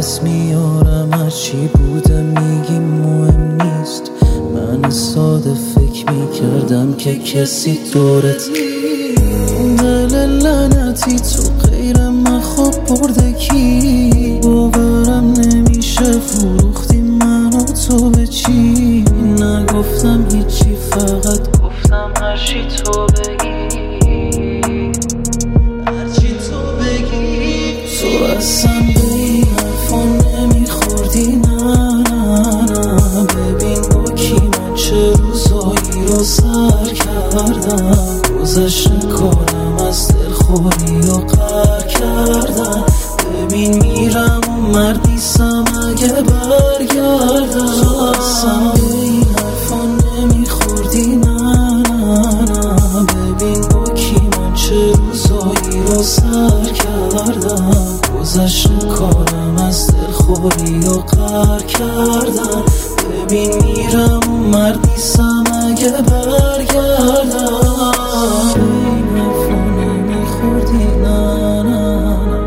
دست میارم هرچی بوده میگیم مهم نیست. من ساده فکر میکردم که کسی دورت دل لعنتی تو غیر من خواب برده کی؟ باورم نمیشه فروختی من و تو به چی؟ نگفتم هیچی فقط گفتم هرچی تو بگی، هرچی تو بگی. تو اصلا به این حرفا نمیخوردی، نه نه نه. ببین با کی من چه روزایی رو سر کردم. گذشته کارم از دلخوری و قهر کردم. ببین میرم و مرد نیستم اگه برگردم. تو اصلا به این حرفا نمیخوردی، نه نه نه. ببین با کی من چه روزایی رو سر کردم. گذشته کارم از دلخوری و قهر کردم. ببین میرم و مرد نیستم اگه برگردم. این حرفا نمیخوردی، نه نه.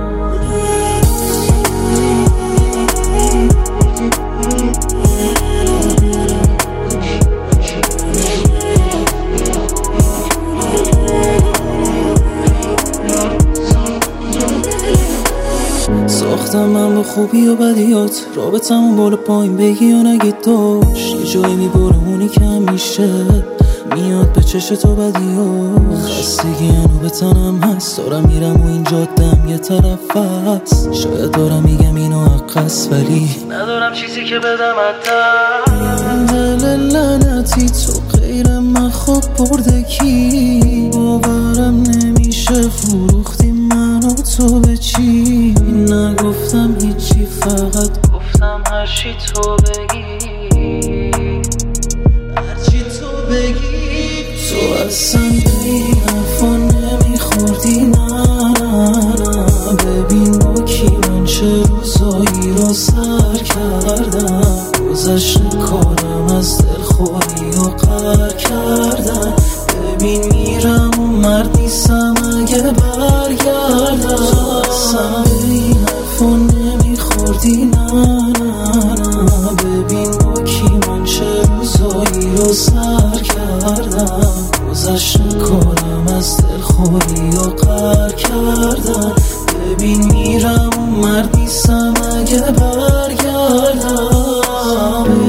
ساختم من با خوبی و بدیات، رابطمون بالا پایین بگی و نگی داشت. یه جایی میبره اونی که همیشه میاد به چشم تو بدیاش. خستگی هنو به تنم هست، دارم میرم و این جادم یه طرف هست. شاید دارم میگم اینو حقست ولی ندارم چیزی که بدم حتی. دل لعنتی تو غیر من خواب برده کی؟ باورم نمیشه فروختی من و تو به چی؟ نگفتم هیچی فقط گفتم هرچی تو بگی، هرچی تو بگی. تو اصلا به این حرفا نمیخوردی، نه نه نه. ببین با کی من چه روزایی رو سر کردم. گذشته کارم از دلخوری و قهر کردم. ببین میرم و مرد نیستم اگه برگردم. تو اصلا به این حرفا نمیخوردی، نه نه نه. ببین با کی من چه روزایی رو سر کردم. گذشته کارم از دلخوری و قهر کردم. ببین میرم و مرد نیستم اگه برگردم.